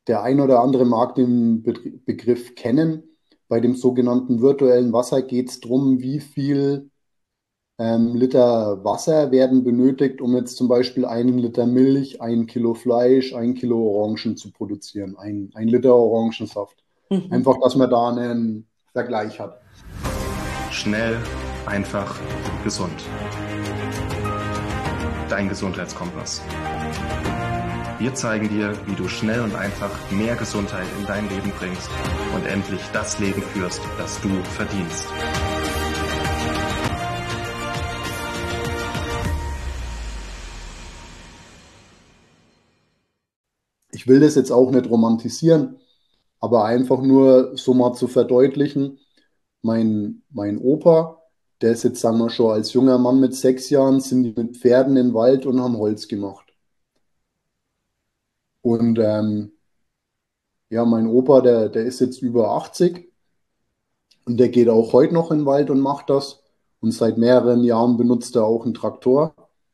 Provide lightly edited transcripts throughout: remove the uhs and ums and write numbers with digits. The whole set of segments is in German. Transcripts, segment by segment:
der ein oder andere mag den Begriff kennen. Bei dem sogenannten virtuellen Wasser geht es darum, wie viel Liter Wasser werden benötigt, um jetzt zum Beispiel einen Liter Milch, ein Kilo Fleisch, ein Kilo Orangen zu produzieren, ein Liter Orangensaft. Mhm. Einfach, dass man da einen Vergleich hat. Schnell, einfach, gesund. Dein Gesundheitskompass. Wir zeigen dir, wie du schnell und einfach mehr Gesundheit in dein Leben bringst und endlich das Leben führst, das du verdienst. Ich will das jetzt auch nicht romantisieren, aber einfach nur so mal zu verdeutlichen. Mein Opa, der ist jetzt, sagen wir schon, als junger Mann mit 6 Jahren, sind die mit Pferden in den Wald und haben Holz gemacht. Und ja, mein Opa, der ist jetzt über 80 und der geht auch heute noch in den Wald und macht das. Und seit mehreren Jahren benutzt er auch einen Traktor.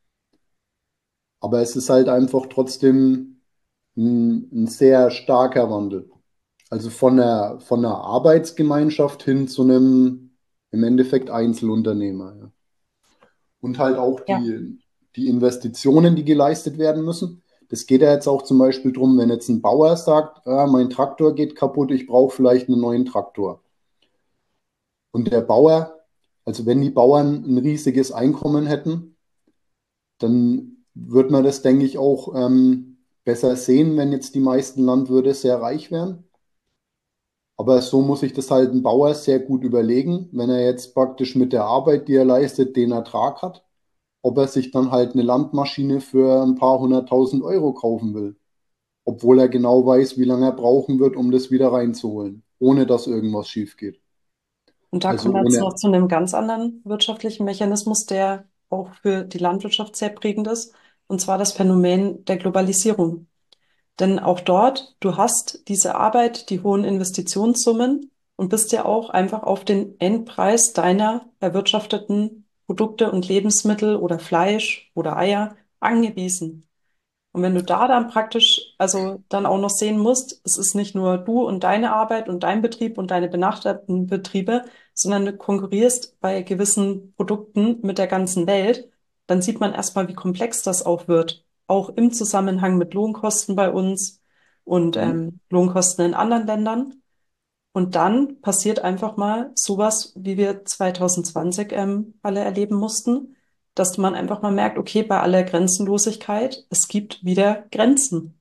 Aber es ist halt einfach trotzdem ein sehr starker Wandel. Also von der Arbeitsgemeinschaft hin zu einem im Endeffekt Einzelunternehmer. Ja. Und halt auch Ja. die Investitionen, die geleistet werden müssen. Das geht ja jetzt auch zum Beispiel drum, wenn jetzt ein Bauer sagt, ah, mein Traktor geht kaputt, ich brauche vielleicht einen neuen Traktor. Und der Bauer, also wenn die Bauern ein riesiges Einkommen hätten, dann würde man das, denke ich, auch besser sehen, wenn jetzt die meisten Landwirte sehr reich wären. Aber so muss sich das halt ein Bauer sehr gut überlegen, wenn er jetzt praktisch mit der Arbeit, die er leistet, den Ertrag hat, ob er sich dann halt eine Landmaschine für ein paar hunderttausend Euro kaufen will, obwohl er genau weiß, wie lange er brauchen wird, um das wieder reinzuholen, ohne dass irgendwas schief geht. Und da Also kommen wir jetzt noch ohne, zu einem ganz anderen wirtschaftlichen Mechanismus, der auch für die Landwirtschaft sehr prägend ist, und zwar das Phänomen der Globalisierung. Denn auch dort, du hast diese Arbeit, die hohen Investitionssummen und bist ja auch einfach auf den Endpreis deiner erwirtschafteten Produkte und Lebensmittel oder Fleisch oder Eier angewiesen. Und wenn du da dann praktisch, also dann auch noch sehen musst, es ist nicht nur du und deine Arbeit und dein Betrieb und deine benachbarten Betriebe, sondern du konkurrierst bei gewissen Produkten mit der ganzen Welt, dann sieht man erstmal, wie komplex das auch wird. Auch im Zusammenhang mit Lohnkosten bei uns und Lohnkosten in anderen Ländern. Und dann passiert einfach mal sowas, wie wir 2020 alle erleben mussten, dass man einfach mal merkt, okay, bei aller Grenzenlosigkeit, es gibt wieder Grenzen.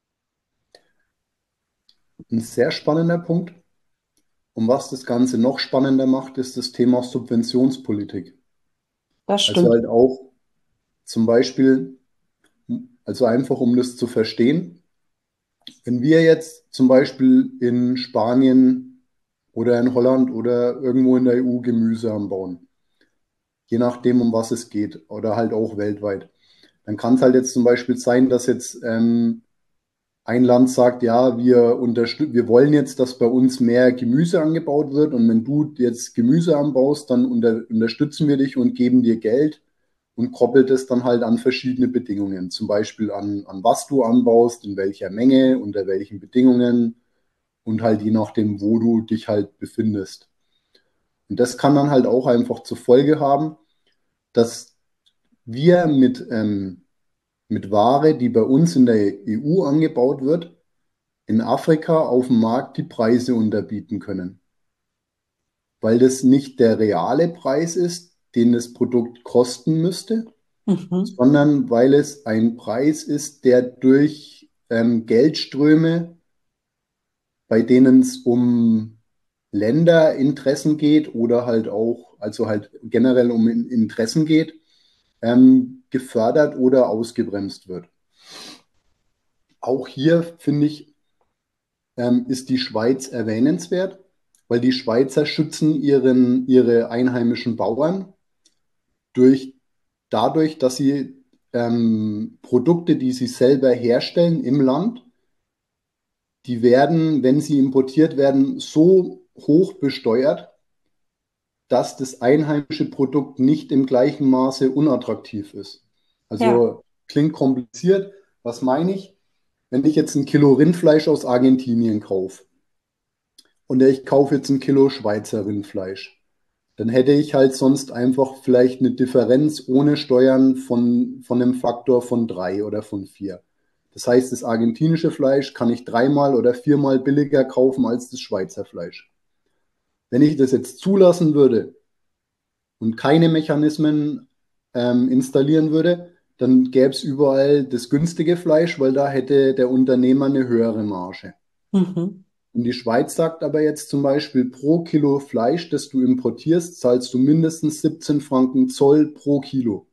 ein sehr spannender Punkt. Und was das Ganze noch spannender macht, ist das Thema Subventionspolitik. Das Also stimmt. halt auch zum Beispiel, also einfach um das zu verstehen, wenn wir jetzt zum Beispiel in Spanien oder in Holland oder irgendwo in der EU Gemüse anbauen, je nachdem, um was es geht, oder halt auch weltweit, dann kann es halt jetzt zum Beispiel sein, dass jetzt ein Land sagt, ja, wir wollen jetzt, dass bei uns mehr Gemüse angebaut wird und wenn du jetzt Gemüse anbaust, dann unterstützen wir dich und geben dir Geld und koppelt es dann halt an verschiedene Bedingungen, zum Beispiel an was du anbaust, in welcher Menge, unter welchen Bedingungen und halt je nachdem, wo du dich halt befindest. Und das kann dann halt auch einfach zur Folge haben, dass wir mit Ware, die bei uns in der EU angebaut wird, in Afrika auf dem Markt die Preise unterbieten können, weil das nicht der reale Preis ist, den das Produkt kosten müsste, Mhm. sondern weil es ein Preis ist, der durch Geldströme, bei denen es um Länderinteressen geht oder halt auch, also halt generell um Interessen geht, gefördert oder ausgebremst wird. Auch hier finde ich, ist die Schweiz erwähnenswert, weil die Schweizer schützen ihre einheimischen Bauern durch, dadurch, dass sie Produkte, die sie selber herstellen im Land, die werden, wenn sie importiert werden, so hoch besteuert, dass das einheimische Produkt nicht im gleichen Maße unattraktiv ist. Ja, Also klingt kompliziert. Was meine ich? wenn ich jetzt ein Kilo Rindfleisch aus Argentinien kaufe und ich kaufe jetzt ein Kilo Schweizer Rindfleisch, dann hätte ich halt sonst einfach vielleicht eine Differenz ohne Steuern von einem Faktor von 3 oder von 4. Das heißt, das argentinische Fleisch kann ich dreimal oder viermal billiger kaufen als das Schweizer Fleisch. Wenn ich das jetzt zulassen würde und keine Mechanismen installieren würde, dann gäbe es überall das günstige Fleisch, weil da hätte der Unternehmer eine höhere Marge. Mhm. Und die Schweiz sagt aber jetzt zum Beispiel, pro Kilo Fleisch, das du importierst, zahlst du mindestens 17 Franken Zoll pro Kilo.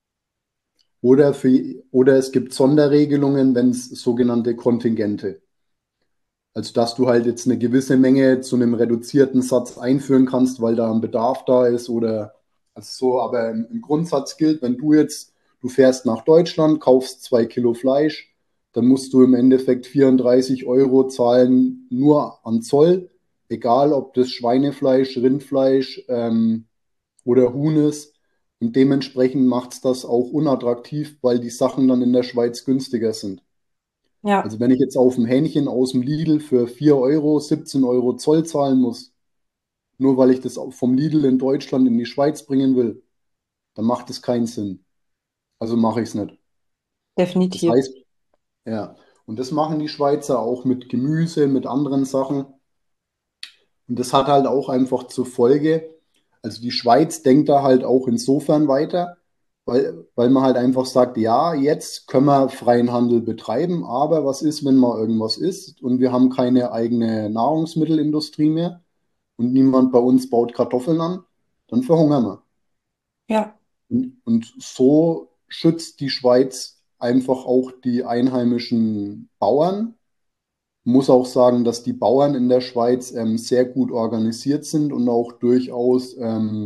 Oder es gibt Sonderregelungen, wenn es sogenannte Kontingente. Also dass du halt jetzt eine gewisse Menge zu einem reduzierten Satz einführen kannst, weil da ein Bedarf da ist oder also so. Aber im Grundsatz gilt, wenn du fährst nach Deutschland, kaufst 2 Kilo Fleisch, dann musst du im Endeffekt 34 € zahlen nur an Zoll, egal ob das Schweinefleisch, Rindfleisch oder Huhn ist. Und dementsprechend macht es das auch unattraktiv, weil die Sachen dann in der Schweiz günstiger sind. Ja, Also wenn ich jetzt auf ein Hähnchen aus dem Lidl für 4 € 17 € Zoll zahlen muss, nur weil ich das vom Lidl in Deutschland in die Schweiz bringen will, dann macht es keinen Sinn. Also mache ich es nicht. Das definitiv. heißt, ja, und das machen die Schweizer auch mit Gemüse, mit anderen Sachen. Und das hat halt auch einfach zur Folge, also die Schweiz denkt da halt auch insofern weiter, weil man halt einfach sagt, ja, jetzt können wir freien Handel betreiben, aber was ist, wenn mal irgendwas ist und wir haben keine eigene Nahrungsmittelindustrie mehr und niemand bei uns baut Kartoffeln an, dann verhungern wir. Ja, Und so schützt die Schweiz einfach auch die einheimischen Bauern. Muss auch sagen, dass die Bauern in der Schweiz sehr gut organisiert sind und auch durchaus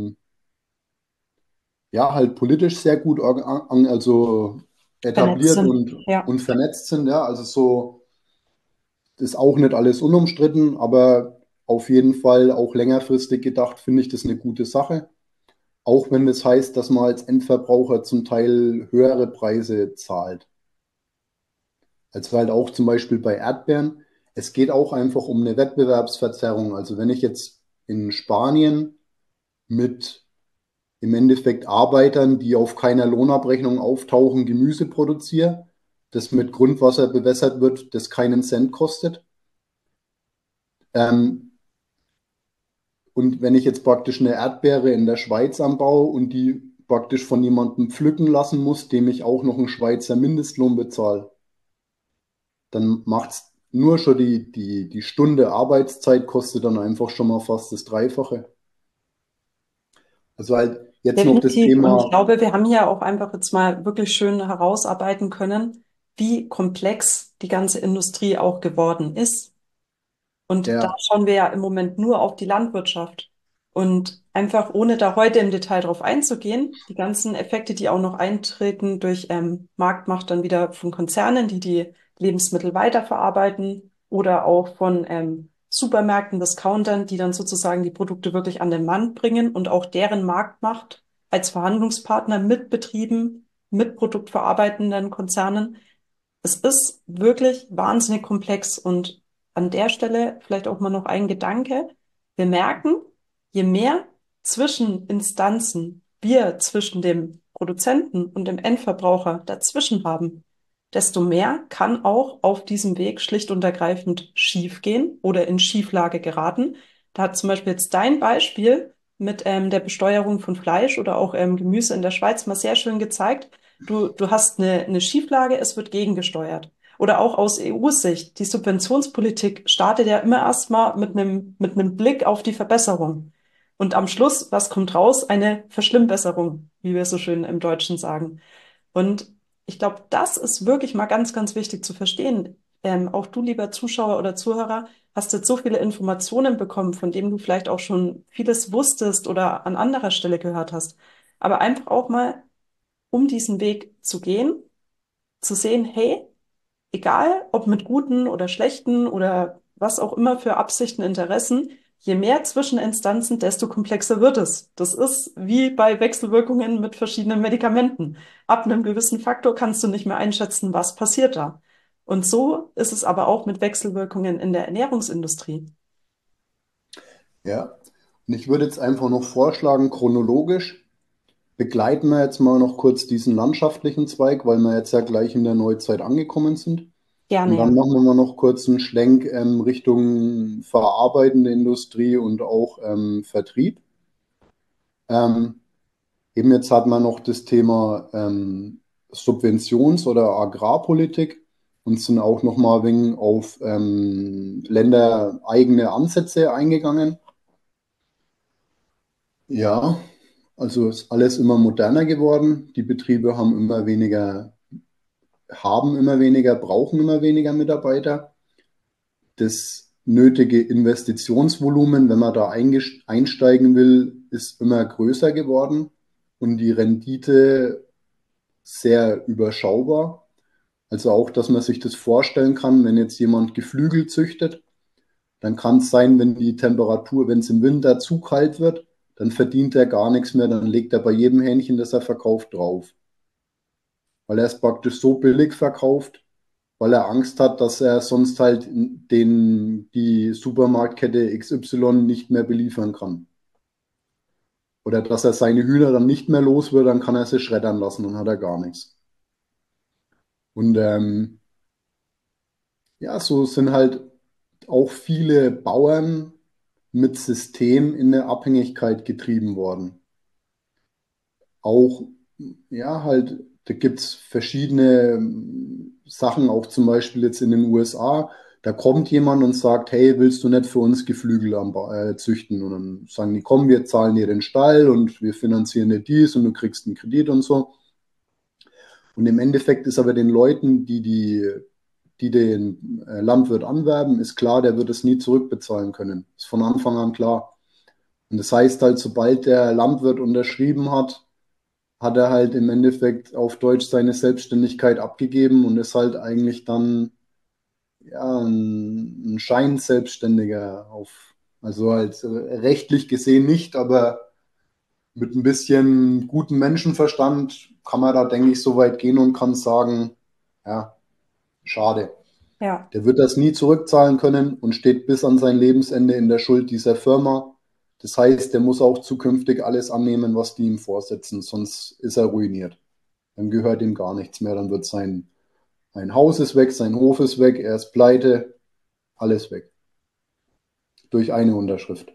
ja halt politisch sehr gut also vernetzt etabliert sind. Ja, und vernetzt sind. Ja, also so ist auch nicht alles unumstritten, aber auf jeden Fall auch längerfristig gedacht finde ich das eine gute Sache. Auch wenn das heißt, dass man als Endverbraucher zum Teil höhere Preise zahlt. Also halt auch zum Beispiel bei Erdbeeren. Es geht auch einfach um eine Wettbewerbsverzerrung. Also wenn ich jetzt in Spanien mit im Endeffekt Arbeitern, die auf keiner Lohnabrechnung auftauchen, Gemüse produziere, das mit Grundwasser bewässert wird, das keinen Cent kostet. Ähm, und wenn ich jetzt praktisch eine Erdbeere in der Schweiz anbaue und die praktisch von jemandem pflücken lassen muss, dem ich auch noch einen Schweizer Mindestlohn bezahle, dann macht's nur schon die Stunde Arbeitszeit kostet dann einfach schon mal fast das Dreifache. Also halt jetzt noch das definitiv. Und ich Thema, glaube, wir haben hier auch einfach jetzt mal wirklich schön herausarbeiten können, wie komplex die ganze Industrie auch geworden ist. Und da ja, schauen wir ja im Moment nur auf die Landwirtschaft. Und einfach ohne da heute im Detail drauf einzugehen, die ganzen Effekte, die auch noch eintreten durch Marktmacht dann wieder von Konzernen, die die Lebensmittel weiterverarbeiten oder auch von Supermärkten, Discountern, die dann sozusagen die Produkte wirklich an den Mann bringen und auch deren Marktmacht als Verhandlungspartner mit Betrieben, mit produktverarbeitenden Konzernen. Es ist wirklich wahnsinnig komplex und an der Stelle vielleicht auch mal noch ein Gedanke. Wir merken, je mehr Zwischeninstanzen wir zwischen dem Produzenten und dem Endverbraucher dazwischen haben, desto mehr kann auch auf diesem Weg schlicht und ergreifend schiefgehen oder in Schieflage geraten. Da hat zum Beispiel jetzt dein Beispiel mit der Besteuerung von Fleisch oder auch Gemüse in der Schweiz mal sehr schön gezeigt. Du hast eine Schieflage, es wird gegengesteuert. Oder auch aus EU-Sicht. Die Subventionspolitik startet ja immer erstmal mit einem Blick auf die Verbesserung. Und am Schluss, was kommt raus? Eine Verschlimmbesserung, wie wir so schön im Deutschen sagen. Und ich glaube, das ist wirklich mal ganz, ganz wichtig zu verstehen. Auch du, lieber Zuschauer oder Zuhörer, hast jetzt so viele Informationen bekommen, von denen du vielleicht auch schon vieles wusstest oder an anderer Stelle gehört hast. Aber einfach auch mal um diesen Weg zu gehen, zu sehen, hey, egal ob mit guten oder schlechten oder was auch immer für Absichten, Interessen, je mehr Zwischeninstanzen, desto komplexer wird es. Das ist wie bei Wechselwirkungen mit verschiedenen Medikamenten. Ab einem gewissen Faktor kannst du nicht mehr einschätzen, was passiert da. Und so ist es aber auch mit Wechselwirkungen in der Ernährungsindustrie. Ja. Und ich würde jetzt einfach noch vorschlagen, chronologisch begleiten wir jetzt mal noch kurz diesen landschaftlichen Zweig, weil wir jetzt ja gleich in der Neuzeit angekommen sind. Und Gerne, dann ja. machen wir mal noch kurz einen Schlenk Richtung verarbeitende Industrie und auch Vertrieb. Ähm, Eben jetzt hat man noch das Thema Subventions- oder Agrarpolitik und sind auch noch mal wegen auf ländereigene Ansätze eingegangen. Ja, also ist alles immer moderner geworden. Die Betriebe haben immer weniger, brauchen immer weniger Mitarbeiter. Das nötige Investitionsvolumen, wenn man da einsteigen will, ist immer größer geworden und die Rendite sehr überschaubar. Also auch, dass man sich das vorstellen kann, wenn jetzt jemand Geflügel züchtet, dann kann es sein, wenn die Temperatur, wenn es im Winter zu kalt wird, dann verdient er gar nichts mehr, dann legt er bei jedem Hähnchen, das er verkauft, drauf. Weil er es praktisch so billig verkauft, weil er Angst hat, dass er sonst halt die Supermarktkette XY nicht mehr beliefern kann. Oder dass er seine Hühner dann nicht mehr los wird, dann kann er sie schreddern lassen und hat er gar nichts. Und ja, so sind halt auch viele Bauern mit System in eine Abhängigkeit getrieben worden. Auch, ja, halt, da gibt es verschiedene Sachen, auch zum Beispiel jetzt in den USA. Da kommt jemand und sagt, hey, willst du nicht für uns Geflügel züchten? Und dann sagen die, komm, wir zahlen dir den Stall und wir finanzieren dir dies und du kriegst einen Kredit und so. Und im Endeffekt ist aber den Leuten, die den Landwirt anwerben, ist klar, der wird es nie zurückbezahlen können. Ist von Anfang an klar. Und das heißt halt, sobald der Landwirt unterschrieben hat, hat er halt im Endeffekt auf Deutsch seine Selbstständigkeit abgegeben und ist halt eigentlich dann ja ein Scheinselbstständiger also halt rechtlich gesehen nicht, aber mit ein bisschen gutem Menschenverstand kann man da, denke ich, so weit gehen und kann sagen, ja, schade. Ja, Der wird das nie zurückzahlen können und steht bis an sein Lebensende in der Schuld dieser Firma. Das heißt, der muss auch zukünftig alles annehmen, was die ihm vorsetzen, sonst ist er ruiniert. Dann gehört ihm gar nichts mehr. Dann wird ein Haus ist weg, sein Hof ist weg, er ist pleite, alles weg. Durch eine Unterschrift.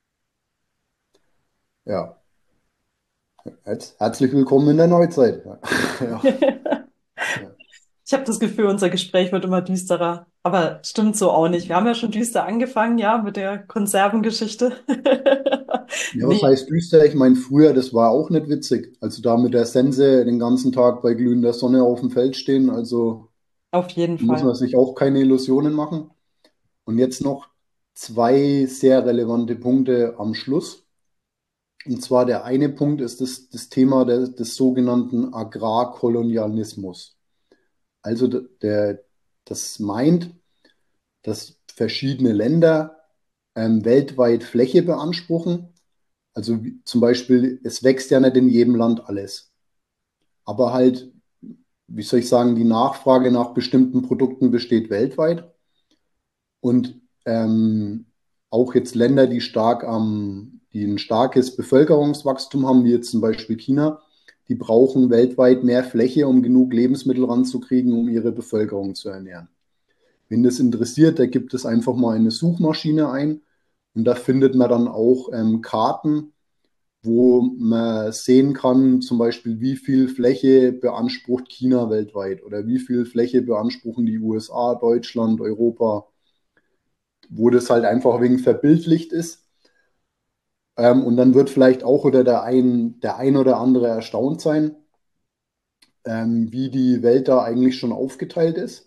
Ja, jetzt herzlich willkommen in der Neuzeit. Ja, ja. ich habe das Gefühl, unser Gespräch wird immer düsterer. Aber stimmt so auch nicht. Wir haben ja schon düster angefangen, ja, mit der Konservengeschichte. Ja, was Nee, heißt düster? Ich meine, früher, das war auch nicht witzig. Also da mit der Sense den ganzen Tag bei glühender Sonne auf dem Feld stehen, also auf jeden muss man Fall. sich auch keine Illusionen machen. Und jetzt noch zwei sehr relevante Punkte am Schluss. Und zwar der eine Punkt ist das Thema des sogenannten Agrarkolonialismus. Also das meint, dass verschiedene Länder weltweit Fläche beanspruchen. Also zum Beispiel, es wächst ja nicht in jedem Land alles. Aber halt, wie soll ich sagen, die Nachfrage nach bestimmten Produkten besteht weltweit. Und auch jetzt Länder, die ein starkes Bevölkerungswachstum haben, wie jetzt zum Beispiel China, die brauchen weltweit mehr Fläche, um genug Lebensmittel ranzukriegen, um ihre Bevölkerung zu ernähren. Wenn das interessiert, da gibt es einfach mal eine Suchmaschine ein und da findet man dann auch Karten, wo man sehen kann, zum Beispiel, wie viel Fläche beansprucht China weltweit oder wie viel Fläche beanspruchen die USA, Deutschland, Europa, wo das halt einfach wegen verbildlicht ist. Und dann wird vielleicht auch oder der ein oder andere erstaunt sein, wie die Welt da eigentlich schon aufgeteilt ist,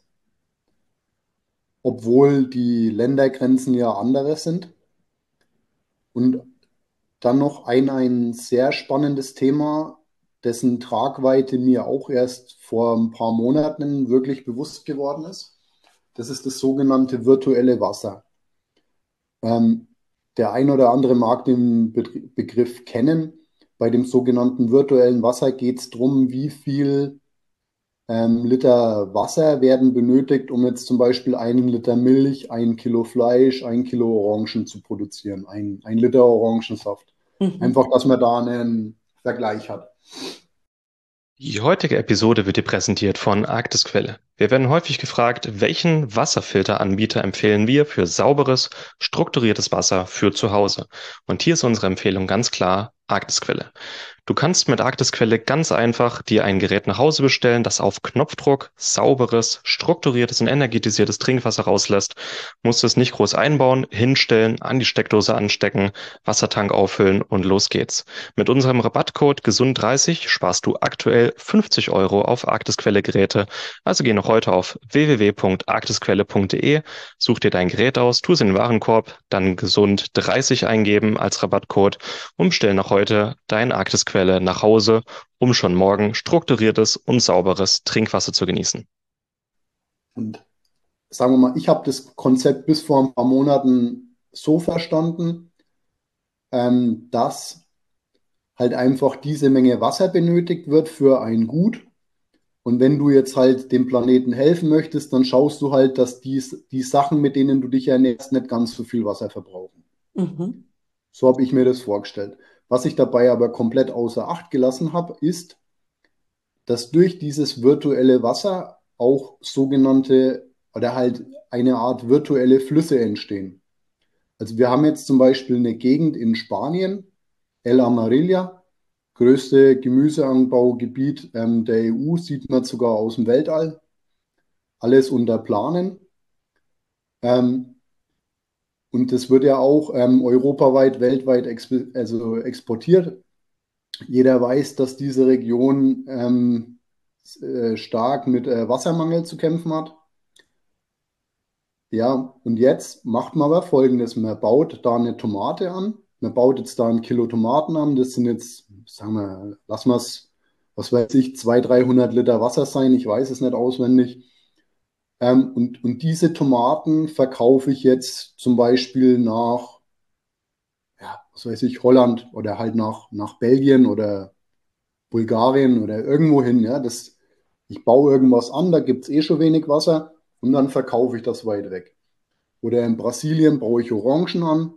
obwohl die Ländergrenzen ja andere sind. Und dann noch ein sehr spannendes Thema, dessen Tragweite mir auch erst vor ein paar Monaten wirklich bewusst geworden ist. Das ist das sogenannte virtuelle Wasser. Ähm, Der ein oder andere mag den Begriff kennen. Bei dem sogenannten virtuellen Wasser geht es darum, wie viel Liter Wasser werden benötigt, um jetzt zum Beispiel 1 Liter Milch, 1 Kilo Fleisch, 1 Kilo Orangen zu produzieren, 1 Liter Orangensaft. Mhm. Einfach, dass man da einen Vergleich hat. Die heutige Episode wird dir präsentiert von Arktisquelle. Wir werden häufig gefragt, welchen Wasserfilteranbieter empfehlen wir für sauberes, strukturiertes Wasser für zu Hause? Und hier ist unsere Empfehlung ganz klar Arktisquelle. Du kannst mit Arktisquelle ganz einfach dir ein Gerät nach Hause bestellen, das auf Knopfdruck sauberes, strukturiertes und energetisiertes Trinkwasser rauslässt. Musst es nicht groß einbauen, hinstellen, an die Steckdose anstecken, Wassertank auffüllen und los geht's. Mit unserem Rabattcode GESUND30 sparst du aktuell 50 € auf Arktisquelle-Geräte. Also geh noch heute auf www.arktisquelle.de, such dir dein Gerät aus, tu es in den Warenkorb, dann GESUND30 eingeben als Rabattcode und bestell noch heute dein Arktisquelle nach Hause, um schon morgen strukturiertes und sauberes Trinkwasser zu genießen. Und sagen wir mal, ich habe das Konzept bis vor ein paar Monaten so verstanden, dass halt einfach diese Menge Wasser benötigt wird für ein Gut. Und wenn du jetzt halt dem Planeten helfen möchtest, dann schaust du halt, dass die Sachen, mit denen du dich ernährst, nicht ganz so viel Wasser verbrauchen. Mhm. So habe ich mir das vorgestellt. Was ich dabei aber komplett außer Acht gelassen habe, ist, dass durch dieses virtuelle Wasser auch sogenannte oder halt eine Art virtuelle Flüsse entstehen. Also wir haben jetzt zum Beispiel eine Gegend in Spanien, El Amarilla, größte Gemüseanbaugebiet der EU, sieht man sogar aus dem Weltall, alles unter Planen. Ähm, und das wird ja auch europaweit, weltweit also exportiert. Jeder weiß, dass diese Region stark mit Wassermangel zu kämpfen hat. Ja, und jetzt macht man aber Folgendes. Man baut da eine Tomate an. Man baut jetzt da 1 Kilo Tomaten an. Das sind jetzt, sagen wir, lassen wir es, was weiß ich, 200, 300 Liter Wasser sein. Ich weiß es nicht auswendig. Und diese Tomaten verkaufe ich jetzt zum Beispiel nach, ja, was weiß ich, Holland oder halt nach Belgien oder Bulgarien oder irgendwo hin. Ja, ich baue irgendwas an, da gibt es eh schon wenig Wasser und dann verkaufe ich das weit weg. Oder in Brasilien baue ich Orangen an,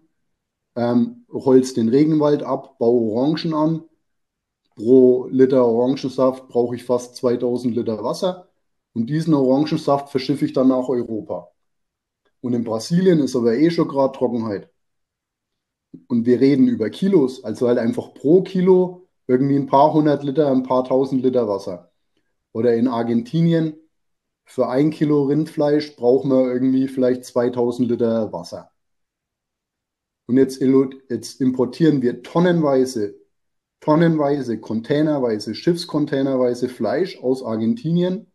holz den Regenwald ab, baue Orangen an. Pro Liter Orangensaft brauche ich fast 2000 Liter Wasser und diesen Orangensaft verschiffe ich dann nach Europa. Und in Brasilien ist aber eh schon gerade Trockenheit. Und wir reden über Kilos, also halt einfach pro Kilo irgendwie ein paar hundert Liter, ein paar tausend Liter Wasser. Oder in Argentinien für 1 Kilo Rindfleisch brauchen wir irgendwie vielleicht 2000 Liter Wasser. Und jetzt importieren wir tonnenweise, containerweise, Schiffscontainerweise Fleisch aus Argentinien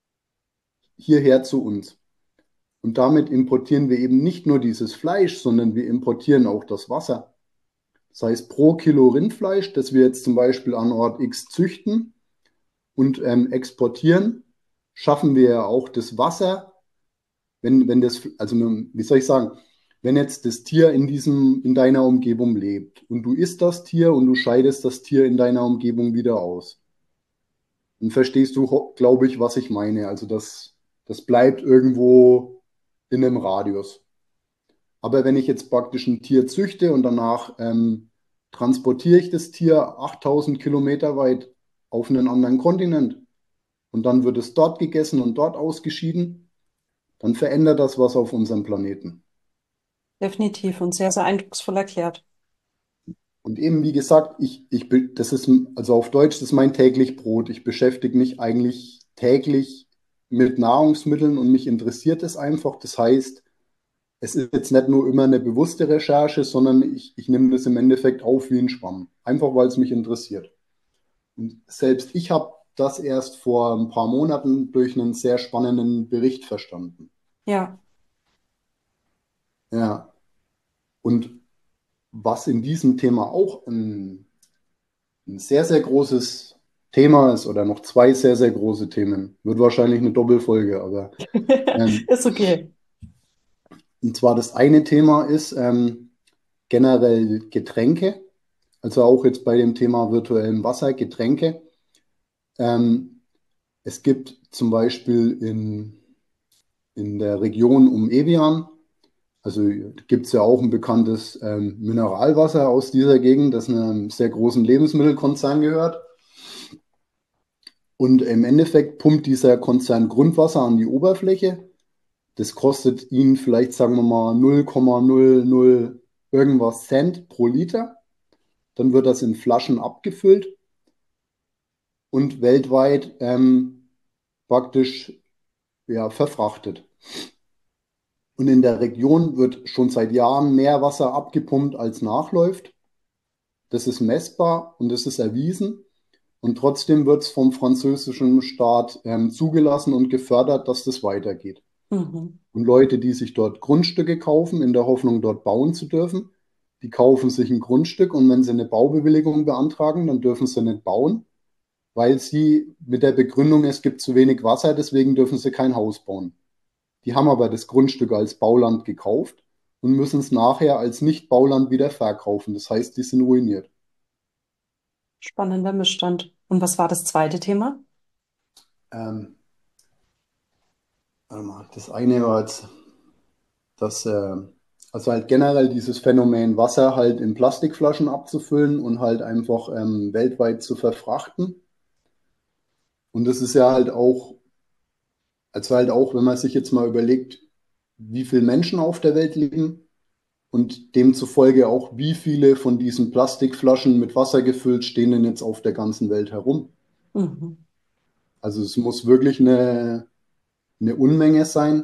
hierher zu uns. Und damit importieren wir eben nicht nur dieses Fleisch, sondern wir importieren auch das Wasser. Das heißt, pro Kilo Rindfleisch, das wir jetzt zum Beispiel an Ort X züchten und exportieren, schaffen wir ja auch das Wasser, wenn das, also wie soll ich sagen, wenn jetzt das Tier in deiner Umgebung lebt und du isst das Tier und du scheidest das Tier in deiner Umgebung wieder aus, dann verstehst du, glaube ich, was ich meine. Also das bleibt irgendwo in einem Radius. Aber wenn ich jetzt praktisch ein Tier züchte und danach transportiere ich das Tier 8000 Kilometer weit auf einen anderen Kontinent und dann wird es dort gegessen und dort ausgeschieden, dann verändert das was auf unserem Planeten. Definitiv und sehr, sehr eindrucksvoll erklärt. Und eben, wie gesagt, das ist, also auf Deutsch, das ist mein täglich Brot. Ich beschäftige mich eigentlich täglich mit Nahrungsmitteln und mich interessiert es einfach. Das heißt, es ist jetzt nicht nur immer eine bewusste Recherche, sondern ich nehme das im Endeffekt auf wie ein Schwamm. Einfach weil es mich interessiert. Und selbst ich habe das erst vor ein paar Monaten durch einen sehr spannenden Bericht verstanden. Ja, Ja. Und was in diesem Thema auch ein sehr, sehr großes Thema ist oder noch zwei sehr, sehr große Themen. Wird wahrscheinlich eine Doppelfolge, aber ist okay. und zwar das eine Thema ist generell Getränke, also auch jetzt bei dem Thema virtuellem Wasser, Getränke. Ähm, Es gibt zum Beispiel in der Region um Evian, also gibt es ja auch ein bekanntes Mineralwasser aus dieser Gegend, das einem sehr großen Lebensmittelkonzern gehört. Und im Endeffekt pumpt dieser Konzern Grundwasser an die Oberfläche. Das kostet ihn vielleicht, sagen wir mal, 0,00 irgendwas Cent pro Liter. Dann wird das in Flaschen abgefüllt und weltweit praktisch ja, verfrachtet. Und in der Region wird schon seit Jahren mehr Wasser abgepumpt, als nachläuft. Das ist messbar und das ist erwiesen. Und trotzdem wird es vom französischen Staat zugelassen und gefördert, dass das weitergeht. Mhm. Und Leute, die sich dort Grundstücke kaufen, in der Hoffnung, dort bauen zu dürfen, die kaufen sich ein Grundstück und wenn sie eine Baubewilligung beantragen, dann dürfen sie nicht bauen, weil sie mit der Begründung, es gibt zu wenig Wasser, deswegen dürfen sie kein Haus bauen. Die haben aber das Grundstück als Bauland gekauft und müssen es nachher als Nicht-Bauland wieder verkaufen. Das heißt, die sind ruiniert. Spannender Missstand. Und was war das zweite Thema? Ähm, warte mal, das eine war jetzt, dass also halt generell dieses Phänomen Wasser halt in Plastikflaschen abzufüllen und halt einfach weltweit zu verfrachten. Und das ist ja halt auch, also halt auch, wenn man sich jetzt mal überlegt, wie viele Menschen auf der Welt leben und demzufolge auch, wie viele von diesen Plastikflaschen mit Wasser gefüllt stehen denn jetzt auf der ganzen Welt herum. Mhm. Also es muss wirklich eine Unmenge sein.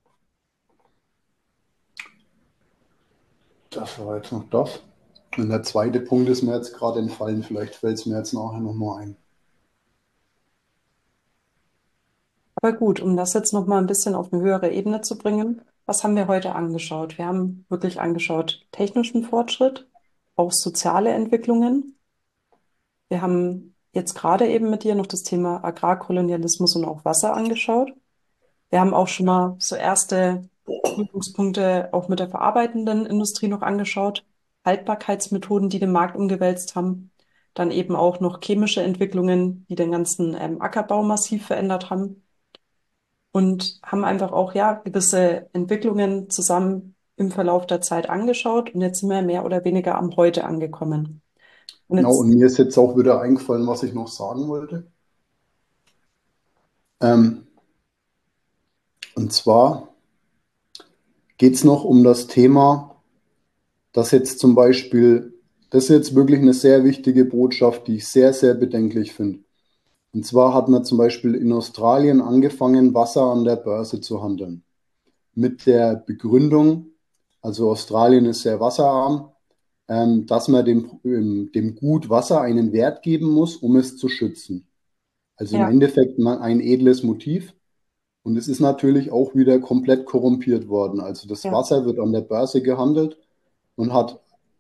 Das war jetzt noch das. Und der zweite Punkt ist mir jetzt gerade entfallen. Vielleicht fällt es mir jetzt nachher nochmal ein. Aber gut, um das jetzt noch mal ein bisschen auf eine höhere Ebene zu bringen, was haben wir heute angeschaut? Wir haben wirklich angeschaut technischen Fortschritt, auch soziale Entwicklungen. Wir haben jetzt gerade eben mit dir noch das Thema Agrarkolonialismus und auch Wasser angeschaut. Wir haben auch schon mal so erste Prüfungspunkte auch mit der verarbeitenden Industrie noch angeschaut, Haltbarkeitsmethoden, die den Markt umgewälzt haben, dann eben auch noch chemische Entwicklungen, die den ganzen Ackerbau massiv verändert haben und haben einfach auch ja gewisse Entwicklungen zusammen im Verlauf der Zeit angeschaut und jetzt sind wir mehr oder weniger am Heute angekommen. Und Genau, und jetzt, mir ist jetzt auch wieder eingefallen, was ich noch sagen wollte. Ähm, und zwar geht es noch um das Thema, dass jetzt zum Beispiel, das ist jetzt wirklich eine sehr wichtige Botschaft, die ich sehr, sehr bedenklich finde. Und zwar hat man zum Beispiel in Australien angefangen, Wasser an der Börse zu handeln. Mit der Begründung, also Australien ist sehr wasserarm, dass man dem Gut Wasser einen Wert geben muss, um es zu schützen. Also im ja, Endeffekt ein edles Motiv. Und es ist natürlich auch wieder komplett korrumpiert worden. Also das ja, Wasser wird an der Börse gehandelt und hat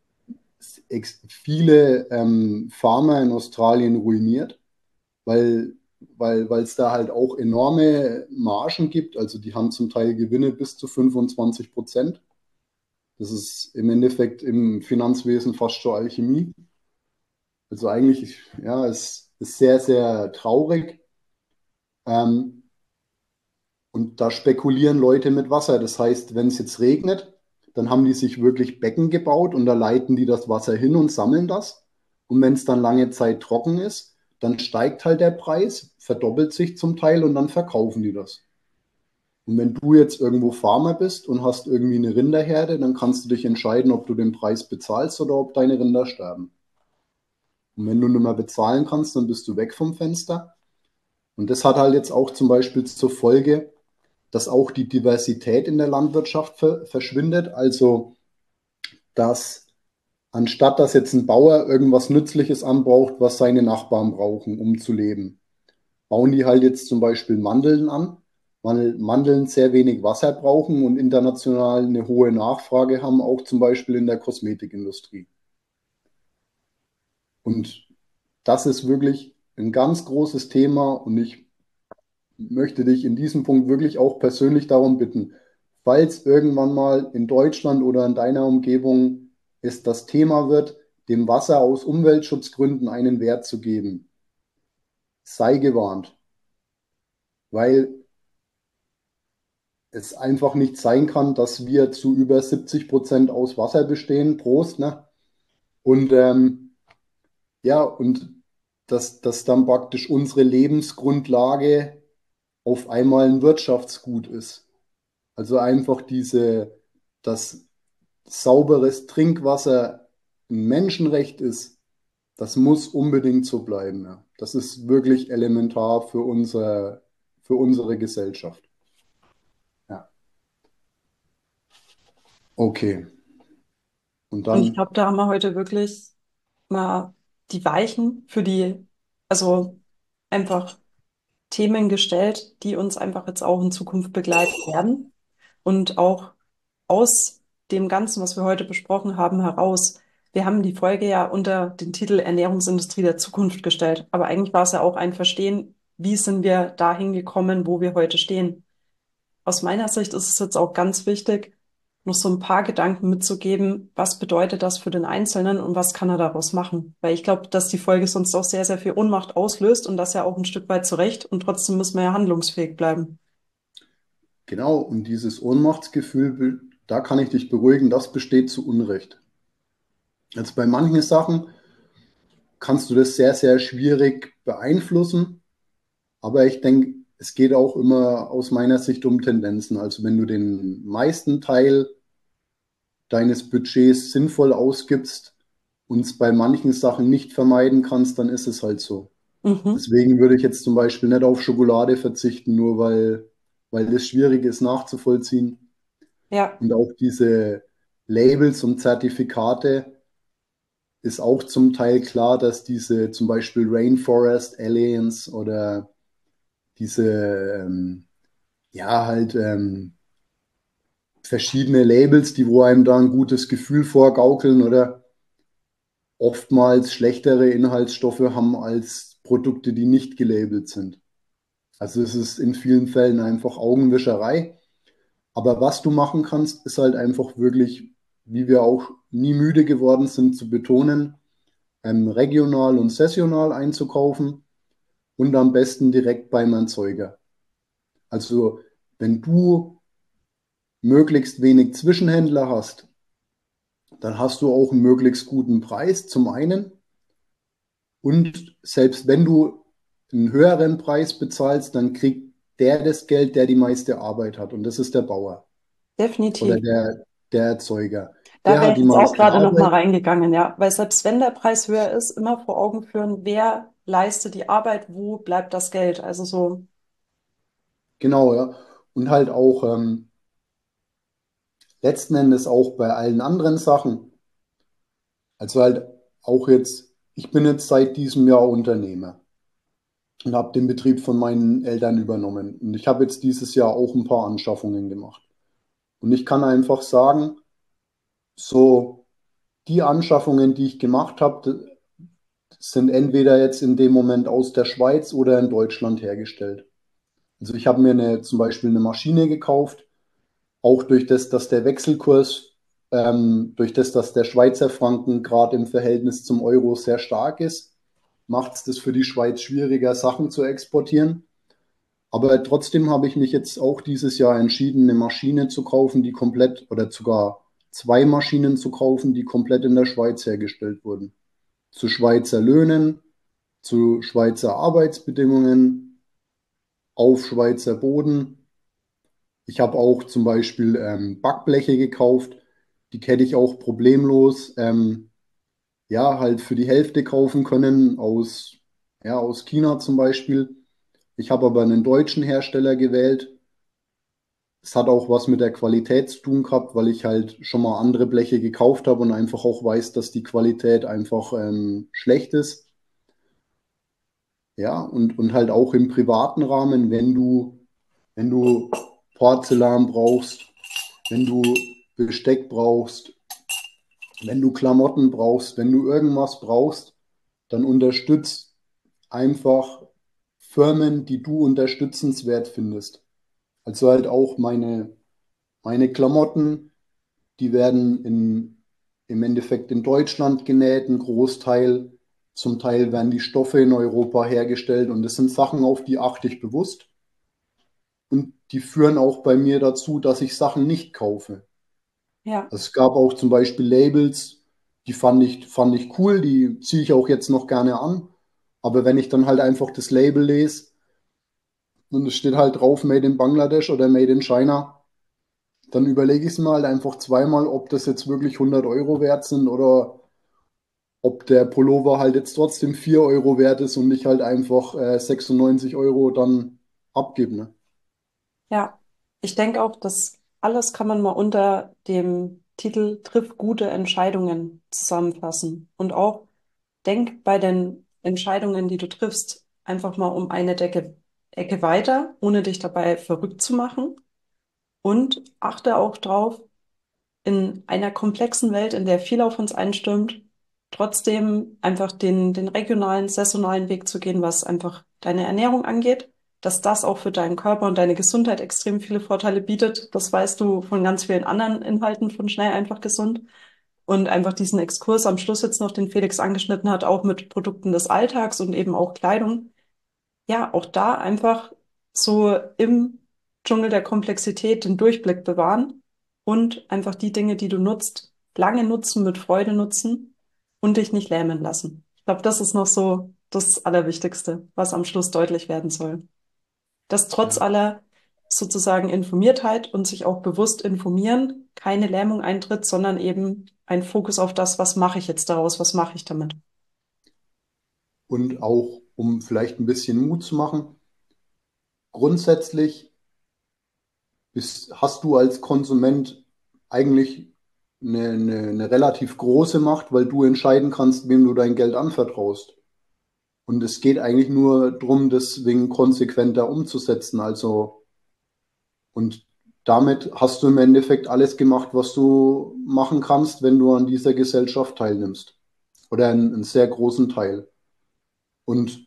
viele Farmer in Australien ruiniert, weil, weil es da halt auch enorme Margen gibt. Also die haben zum Teil Gewinne bis zu 25%. Das ist im Endeffekt im Finanzwesen fast schon Alchemie. Also eigentlich, ja, es ist sehr, sehr traurig. Ähm, und da spekulieren Leute mit Wasser. Das heißt, wenn es jetzt regnet, dann haben die sich wirklich Becken gebaut und da leiten die das Wasser hin und sammeln das. Und wenn es dann lange Zeit trocken ist, dann steigt halt der Preis, verdoppelt sich zum Teil und dann verkaufen die das. Und wenn du jetzt irgendwo Farmer bist und hast irgendwie eine Rinderherde, dann kannst du dich entscheiden, ob du den Preis bezahlst oder ob deine Rinder sterben. Und wenn du nicht mehr bezahlen kannst, dann bist du weg vom Fenster. Und das hat halt jetzt auch zum Beispiel zur Folge, dass auch die Diversität in der Landwirtschaft verschwindet. Also, dass anstatt dass jetzt ein Bauer irgendwas Nützliches anbraucht, was seine Nachbarn brauchen, um zu leben, bauen die halt jetzt zum Beispiel Mandeln an, weil Mandeln sehr wenig Wasser brauchen und international eine hohe Nachfrage haben, auch zum Beispiel in der Kosmetikindustrie. Und das ist wirklich ein ganz großes Thema und ich möchte dich in diesem Punkt wirklich auch persönlich darum bitten, falls irgendwann mal in Deutschland oder in deiner Umgebung es das Thema wird, dem Wasser aus Umweltschutzgründen einen Wert zu geben, sei gewarnt. weil es einfach nicht sein kann, dass wir zu über 70% aus Wasser bestehen. Prost, ne? Und ja, und dass dann praktisch unsere Lebensgrundlage auf einmal ein Wirtschaftsgut ist. Also einfach dass sauberes Trinkwasser ein Menschenrecht ist, das muss unbedingt so bleiben. Ja. Das ist wirklich elementar für unsere Gesellschaft. Ja, okay. Und Und ich dann, glaube, da haben wir heute wirklich mal die Weichen für also einfach Themen gestellt, die uns einfach jetzt auch in Zukunft begleiten werden. Und auch aus dem Ganzen, was wir heute besprochen haben, heraus. Wir haben die Folge ja unter den Titel Ernährungsindustrie der Zukunft gestellt. Aber eigentlich war es ja auch ein Verstehen, wie sind wir dahin gekommen, wo wir heute stehen. Aus meiner Sicht ist es jetzt auch ganz wichtig, noch so ein paar Gedanken mitzugeben, was bedeutet das für den Einzelnen und was kann er daraus machen? Weil ich glaube, dass die Folge sonst auch sehr, sehr viel Ohnmacht auslöst und das ja auch ein Stück weit zurecht und trotzdem müssen wir ja handlungsfähig bleiben. genau, und dieses Ohnmachtsgefühl, da kann ich dich beruhigen, das besteht zu Unrecht. Also bei manchen Sachen kannst du das sehr, sehr schwierig beeinflussen. Aber ich denke, es geht auch immer aus meiner Sicht um Tendenzen. Also wenn du den meisten Teil deines Budgets sinnvoll ausgibst und es bei manchen Sachen nicht vermeiden kannst, dann ist es halt so. Mhm. Deswegen würde ich jetzt zum Beispiel nicht auf Schokolade verzichten, nur weil es schwierig ist nachzuvollziehen. Ja, Und auch diese Labels und Zertifikate ist auch zum Teil klar, dass diese zum Beispiel Rainforest Alliance oder diese ja, halt verschiedene Labels, die wo einem da ein gutes Gefühl vorgaukeln oder oftmals schlechtere Inhaltsstoffe haben als Produkte, die nicht gelabelt sind. Also es ist in vielen Fällen einfach Augenwischerei. Aber was du machen kannst, ist halt einfach wirklich, wie wir auch nie müde geworden sind zu betonen, regional und saisonal einzukaufen und am besten direkt beim Erzeuger. Also wenn du möglichst wenig Zwischenhändler hast, dann hast du auch einen möglichst guten Preis zum einen. Und selbst wenn du einen höheren Preis bezahlst, dann kriegt der das Geld, der die meiste Arbeit hat. Und das ist der Bauer oder definitiv. der Erzeuger. Da Der wäre hat ich die jetzt auch meiste gerade noch mal Arbeit. reingegangen, ja. Weil selbst wenn der Preis höher ist, immer vor Augen führen, wer leistet die Arbeit, wo bleibt das Geld? Also so, Genau, ja. Und halt auch letzten Endes auch bei allen anderen Sachen. Also halt auch jetzt, ich bin jetzt seit diesem Jahr Unternehmer und habe den Betrieb von meinen Eltern übernommen. Und ich habe jetzt dieses Jahr auch ein paar Anschaffungen gemacht. Und ich kann einfach sagen, so die Anschaffungen, die ich gemacht habe, sind entweder jetzt in dem Moment aus der Schweiz oder in Deutschland hergestellt. Also ich habe mir zum Beispiel eine Maschine gekauft, auch durch das, dass der Wechselkurs, durch das, dass der Schweizer Franken gerade im Verhältnis zum Euro sehr stark ist, macht es das für die Schweiz schwieriger, Sachen zu exportieren. Aber trotzdem habe ich mich jetzt auch dieses Jahr entschieden, eine Maschine zu kaufen, die komplett, oder sogar zwei Maschinen zu kaufen, die komplett in der Schweiz hergestellt wurden. Zu Schweizer Löhnen, zu Schweizer Arbeitsbedingungen, auf Schweizer Boden. Ich habe auch zum Beispiel Backbleche gekauft. Die hätte ich auch problemlos ja, halt für die Hälfte kaufen können ja, aus China zum Beispiel. Ich habe aber einen deutschen Hersteller gewählt. Es hat auch was mit der Qualität zu tun gehabt, weil ich halt schon mal andere Bleche gekauft habe und einfach auch weiß, dass die Qualität einfach schlecht ist. Ja, und halt auch im privaten Rahmen, wenn du Porzellan brauchst, wenn du Besteck brauchst, wenn du Klamotten brauchst, wenn du irgendwas brauchst, dann unterstützt einfach Firmen, die du unterstützenswert findest. Also halt auch meine Klamotten, die werden im Endeffekt in Deutschland genäht, ein Großteil. Zum Teil werden die Stoffe in Europa hergestellt und das sind Sachen, auf die achte ich bewusst. und die führen auch bei mir dazu, dass ich Sachen nicht kaufe. Ja, Also es gab auch zum Beispiel Labels, die fand ich cool, die ziehe ich auch jetzt noch gerne an. Aber wenn ich dann halt einfach das Label lese und es steht halt drauf Made in Bangladesch oder Made in China, dann überlege ich es mir halt einfach zweimal, ob das jetzt wirklich 100 € wert sind oder ob der Pullover halt jetzt trotzdem 4 € wert ist und ich halt einfach 96 € dann abgebe. Ne? ja. Ich denke auch, das alles kann man mal unter dem Titel Triff gute Entscheidungen zusammenfassen. Und auch denk bei den Entscheidungen, die du triffst, einfach mal um eine Ecke weiter, ohne dich dabei verrückt zu machen. Und achte auch drauf, in einer komplexen Welt, in der viel auf uns einstürmt, trotzdem einfach den regionalen, saisonalen Weg zu gehen, was einfach deine Ernährung angeht, dass das auch für deinen Körper und deine Gesundheit extrem viele Vorteile bietet. Das weißt du von ganz vielen anderen Inhalten von Schnell, einfach gesund. Und einfach diesen Exkurs am Schluss jetzt noch, den Felix angeschnitten hat, auch mit Produkten des Alltags und eben auch Kleidung. Ja, auch da einfach so im Dschungel der Komplexität den Durchblick bewahren und einfach die Dinge, die du nutzt, lange nutzen, mit Freude nutzen und dich nicht lähmen lassen. Ich glaube, das ist noch so das Allerwichtigste, was am Schluss deutlich werden soll. Dass trotz Ja. aller sozusagen Informiertheit und sich auch bewusst informieren, keine Lähmung eintritt, sondern eben ein Fokus auf das, was mache ich jetzt daraus, was mache ich damit. Und auch, um vielleicht ein bisschen Mut zu machen, grundsätzlich hast du als Konsument eigentlich eine relativ große Macht, weil du entscheiden kannst, wem du dein Geld anvertraust. Und es geht eigentlich nur darum, deswegen konsequenter umzusetzen. Also, und damit hast du im Endeffekt alles gemacht, was du machen kannst, wenn du an dieser Gesellschaft teilnimmst. Oder einen sehr großen Teil. Und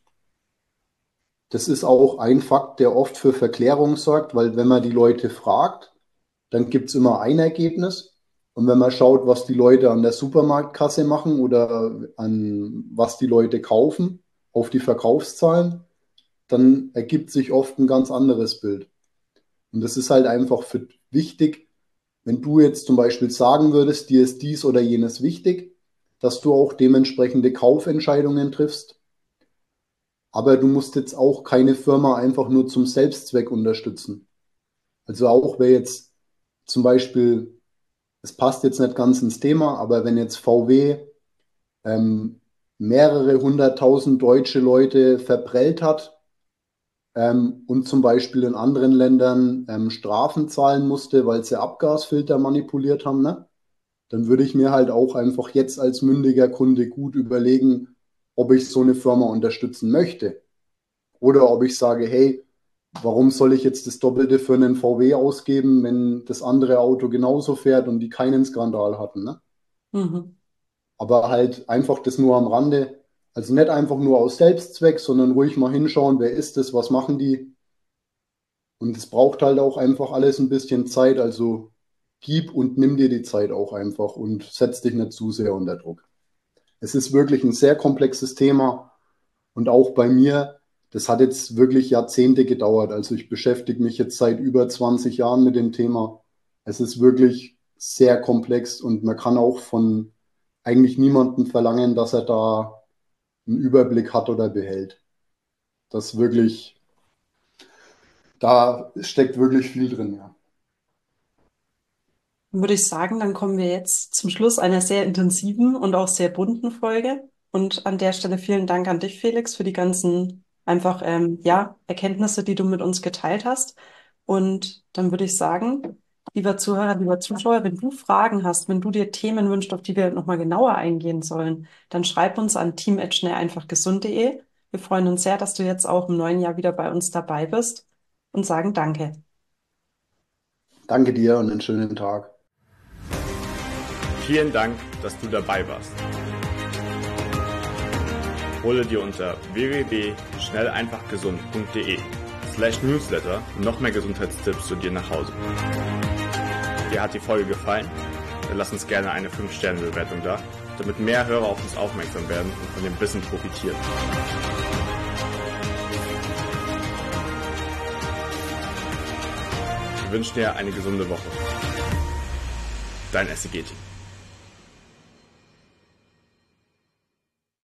das ist auch ein Fakt, der oft für Verklärung sorgt, weil wenn man die Leute fragt, dann gibt es immer ein Ergebnis. Und wenn man schaut, was die Leute an der Supermarktkasse machen oder an was die Leute kaufen, auf die Verkaufszahlen, dann ergibt sich oft ein ganz anderes Bild. Und das ist halt einfach wichtig, wenn du jetzt zum Beispiel sagen würdest, dir ist dies oder jenes wichtig, dass du auch dementsprechende Kaufentscheidungen triffst. Aber du musst jetzt auch keine Firma einfach nur zum Selbstzweck unterstützen. Also auch wer jetzt zum Beispiel, es passt jetzt nicht ganz ins Thema, aber wenn jetzt VW ähm, mehrere hunderttausend deutsche Leute verprellt hat und zum Beispiel in anderen Ländern Strafen zahlen musste, weil sie Abgasfilter manipuliert haben, ne? Dann würde ich mir halt auch einfach jetzt als mündiger Kunde gut überlegen, ob ich so eine Firma unterstützen möchte. Oder ob ich sage, hey, warum soll ich jetzt das Doppelte für einen VW ausgeben, wenn das andere Auto genauso fährt und die keinen Skandal hatten, ne? Mhm. Aber halt einfach das nur am Rande. Also nicht einfach nur aus Selbstzweck, sondern ruhig mal hinschauen, wer ist das, was machen die. Und es braucht halt auch einfach alles ein bisschen Zeit. Also gib und nimm dir die Zeit auch einfach und setz dich nicht zu sehr unter Druck. Es ist wirklich ein sehr komplexes Thema und auch bei mir, das hat jetzt wirklich Jahrzehnte gedauert. Also ich beschäftige mich jetzt seit über 20 Jahren mit dem Thema. Es ist wirklich sehr komplex und man kann auch von eigentlich niemandem verlangen, dass er da einen Überblick hat oder behält. Das wirklich, da steckt wirklich viel drin, ja. Dann würde ich sagen, dann kommen wir jetzt zum Schluss einer sehr intensiven und auch sehr bunten Folge. Und an der Stelle vielen Dank an dich, Felix, für die ganzen einfach ja, Erkenntnisse, die du mit uns geteilt hast. Und dann würde ich sagen, lieber Zuhörer, lieber Zuschauer, wenn du Fragen hast, wenn du dir Themen wünschst, auf die wir nochmal genauer eingehen sollen, dann schreib uns an team@schnelleinfachgesund.de. Wir freuen uns sehr, dass du jetzt auch im neuen Jahr wieder bei uns dabei bist und sagen Danke. Danke dir und einen schönen Tag. Vielen Dank, dass du dabei warst. Hole dir unter www.schnelleinfachgesund.de/newsletter noch mehr Gesundheitstipps zu dir nach Hause. Dir hat die Folge gefallen? Dann lass uns gerne eine 5-Sterne-Bewertung da, damit mehr Hörer auf uns aufmerksam werden und von dem Wissen profitieren. wünschen dir eine gesunde Woche. Dein SEG-Team.